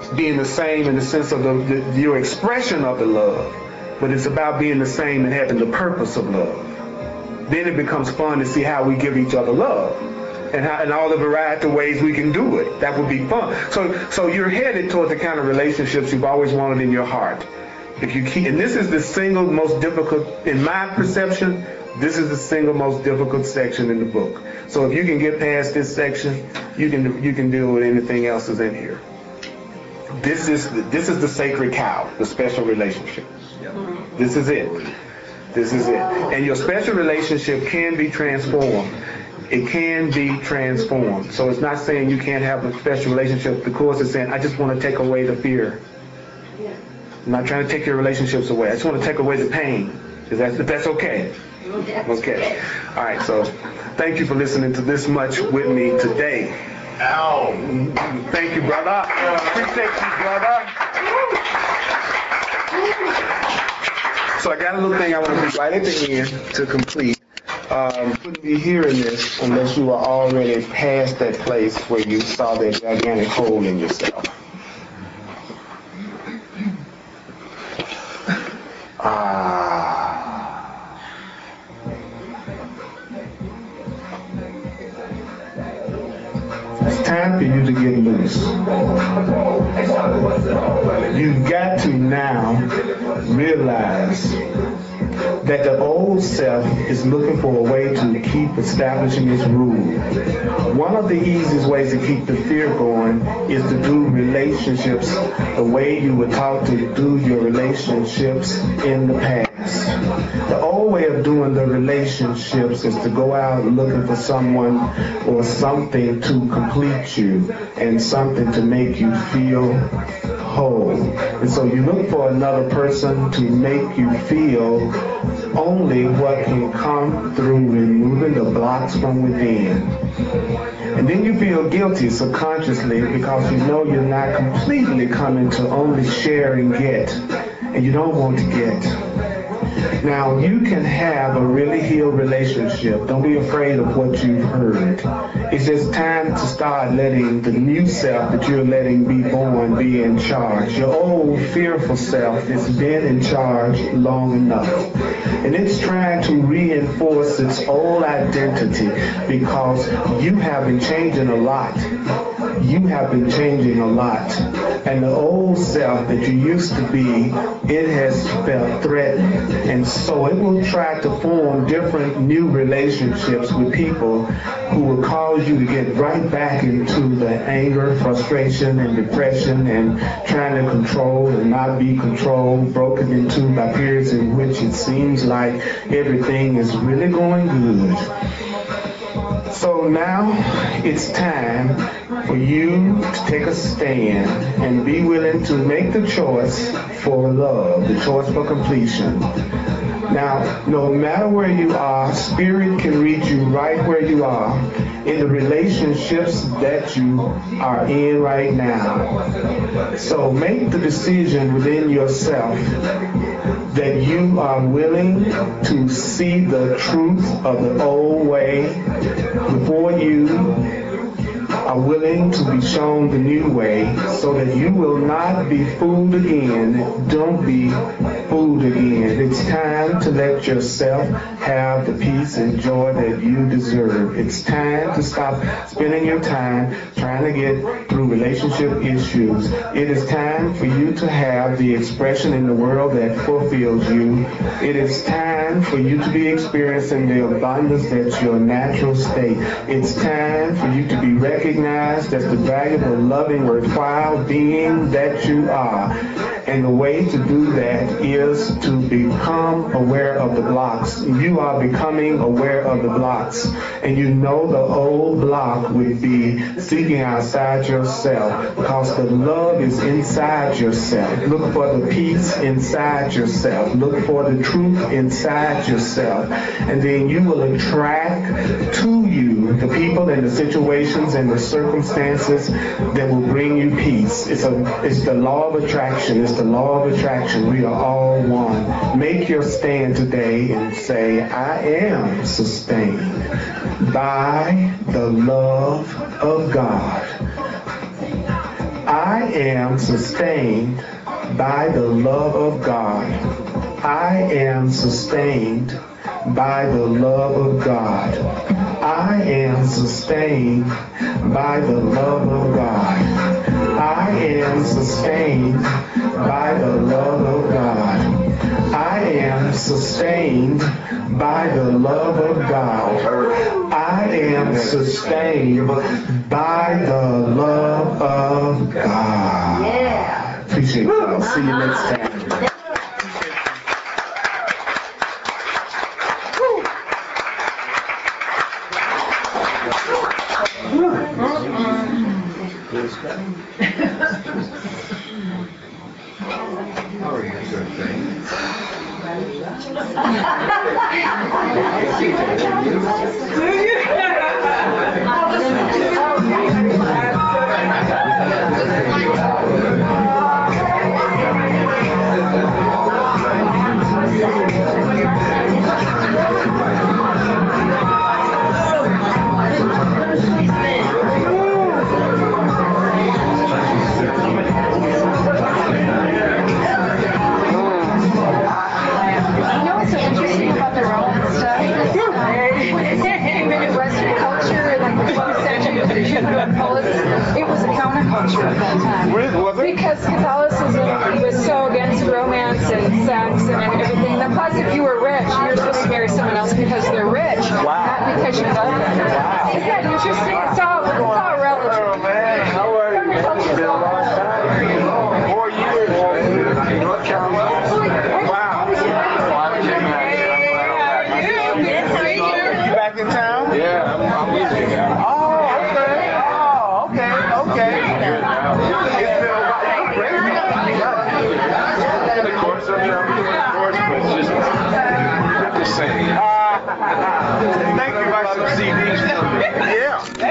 being the same in the sense of your expression of the love, but it's about being the same and having the purpose of love. Then it becomes fun to see how we give each other love and all the variety of ways we can do it. That would be fun. So you're headed toward the kind of relationships you've always wanted in your heart. If you keep, and this is the single most difficult, in my perception, this is the single most difficult section in the book. So if you can get past this section, you can deal with anything else that's in here. This is the sacred cow, the special relationship. This is it. This is it. And your special relationship can be transformed. It can be transformed. So it's not saying you can't have a special relationship. The Course is saying, I just want to take away the fear. I'm not trying to take your relationships away. I just want to take away the pain. If that's okay. Okay. All right. So thank you for listening to this much with me today. Ow. Thank you, brother. Appreciate you, brother. So I got a little thing I want to do right at the end to complete. You wouldn't be hearing this unless you were already past that place where you saw that gigantic hole in yourself. It's time for you to get loose. You've got to now realize that the old self is looking for a way to keep establishing its rule. One of the easiest ways to keep the fear going is to do relationships the way you were taught to do your relationships in the past. The old way of doing the relationships is to go out looking for someone or something to complete you and something to make you feel whole. And so you look for another person to make you feel only what can come through removing the blocks from within. And then you feel guilty subconsciously because you know you're not completely coming to only share and get, and you don't want to get. Now, you can have a really healed relationship. Don't be afraid of what you've heard. It's just time to start letting the new self that you're letting be born be in charge. Your old fearful self has been in charge long enough. And it's trying to reinforce its old identity because you have been changing a lot. You have been changing a lot. And the old self that you used to be, it has felt threatened. And so it will try to form different new relationships with people who will cause you to get right back into the anger, frustration, and depression and trying to control and not be controlled, broken into by periods in which it seems like everything is really going good. So now it's time for you to take a stand and be willing to make the choice for love, the choice for completion. Now, no matter where you are, Spirit can reach you right where you are in the relationships that you are in right now. So make the decision within yourself that you are willing to see the truth of the old way before you are willing to be shown the new way so that you will not be fooled again. Don't be fooled again. It's time to let yourself have the peace and joy that you deserve. It's time to stop spending your time trying to get through relationship issues. It is time for you to have the expression in the world that fulfills you. It is time for you to be experiencing the abundance that's your natural state. It's time for you to be recognized as the valuable, loving, worthwhile being that you are. And the way to do that is to become aware of the blocks. You are becoming aware of the blocks. And you know the old block would be seeking outside yourself because the love is inside yourself. Look for the peace inside yourself. Look for the truth inside yourself. And then you will attract to you the people and the situations and the circumstances that will bring you peace. It's the law of attraction. It's the law of attraction. We are all one. Make your stand today and say, I am sustained by the love of God. I I am sustained by the love of God. I am sustained by the love of God. I am sustained by the love of God. I am sustained by the love of God. I am sustained by the love of God. I am sustained by the love of God. Yeah. Appreciate it. I'll see you next time. It was a counterculture at that time. Because Catholicism was so against romance and sex and everything. And plus, if you were rich, you were supposed to marry someone else because they're rich, not because you love them. Isn't that interesting? It's all relative. Oh, man. How are you? It's been a long time. 4 years. North Carolina. Wow. You back in town? Yeah, I'm with you now. Okay. It's been a while. Of course, but it's just, I'm just saying. Thank you for some CDs. Yeah.